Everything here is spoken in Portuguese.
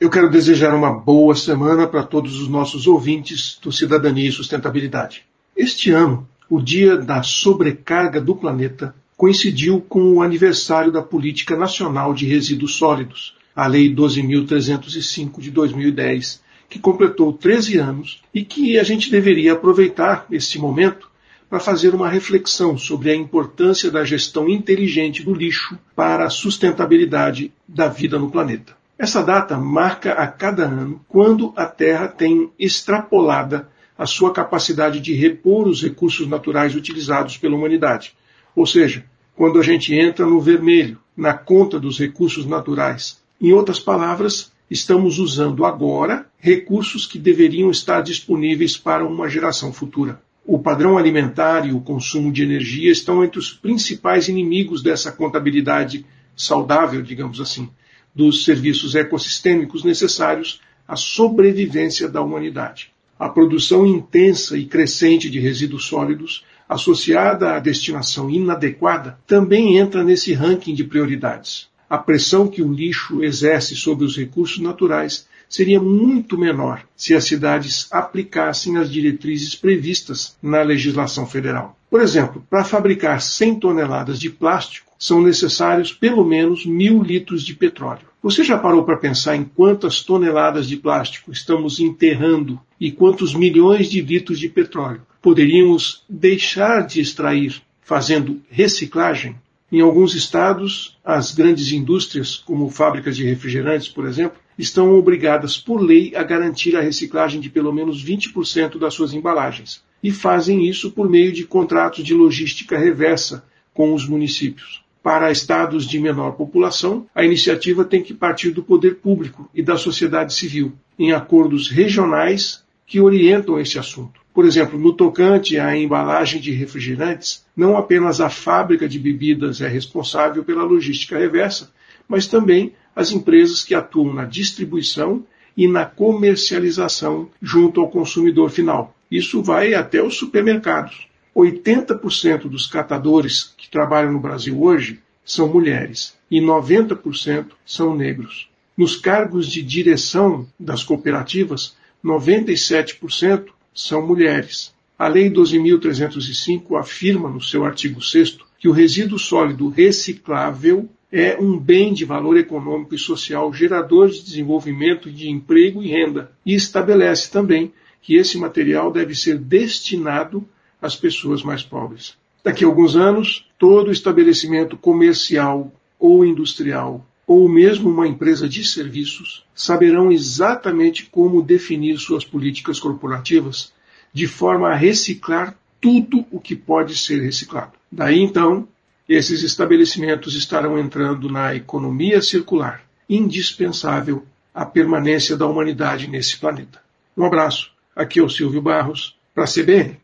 Eu quero desejar uma boa semana para todos os nossos ouvintes do Cidadania e Sustentabilidade. Este ano, o Dia da Sobrecarga do Planeta coincidiu com o aniversário da Política Nacional de Resíduos Sólidos, a Lei 12.305 de 2010, que completou 13 anos e que a gente deveria aproveitar este momento para fazer uma reflexão sobre a importância da gestão inteligente do lixo para a sustentabilidade da vida no planeta. Essa data marca a cada ano quando a Terra tem extrapolada a sua capacidade de repor os recursos naturais utilizados pela humanidade. Ou seja, quando a gente entra no vermelho, na conta dos recursos naturais. Em outras palavras, estamos usando agora recursos que deveriam estar disponíveis para uma geração futura. O padrão alimentar e o consumo de energia estão entre os principais inimigos dessa contabilidade saudável, digamos assim, dos serviços ecossistêmicos necessários à sobrevivência da humanidade. A produção intensa e crescente de resíduos sólidos, associada à destinação inadequada, também entra nesse ranking de prioridades. A pressão que o lixo exerce sobre os recursos naturais seria muito menor se as cidades aplicassem as diretrizes previstas na legislação federal. Por exemplo, para fabricar 100 toneladas de plástico, são necessários pelo menos 1.000 litros de petróleo. Você já parou para pensar em quantas toneladas de plástico estamos enterrando e quantos milhões de litros de petróleo poderíamos deixar de extrair fazendo reciclagem? Em alguns estados, as grandes indústrias, como fábricas de refrigerantes, por exemplo, estão obrigadas por lei a garantir a reciclagem de pelo menos 20% das suas embalagens. E fazem isso por meio de contratos de logística reversa com os municípios. Para estados de menor população, a iniciativa tem que partir do poder público e da sociedade civil, em acordos regionais que orientam esse assunto. Por exemplo, no tocante à embalagem de refrigerantes, não apenas a fábrica de bebidas é responsável pela logística reversa, mas também as empresas que atuam na distribuição e na comercialização junto ao consumidor final. Isso vai até os supermercados. 80% dos catadores que trabalham no Brasil hoje são mulheres e 90% são negros. Nos cargos de direção das cooperativas, 97% são mulheres. A Lei 12.305 afirma no seu artigo 6º que o resíduo sólido reciclável é um bem de valor econômico e social gerador de desenvolvimento, de emprego e renda, e estabelece também que esse material deve ser destinado às pessoas mais pobres. Daqui a alguns anos, todo estabelecimento comercial ou industrial, ou mesmo uma empresa de serviços, saberão exatamente como definir suas políticas corporativas de forma a reciclar tudo o que pode ser reciclado. Daí, então, esses estabelecimentos estarão entrando na economia circular, indispensável à permanência da humanidade nesse planeta. Um abraço. Aqui é o Silvio Barros, para a CBN.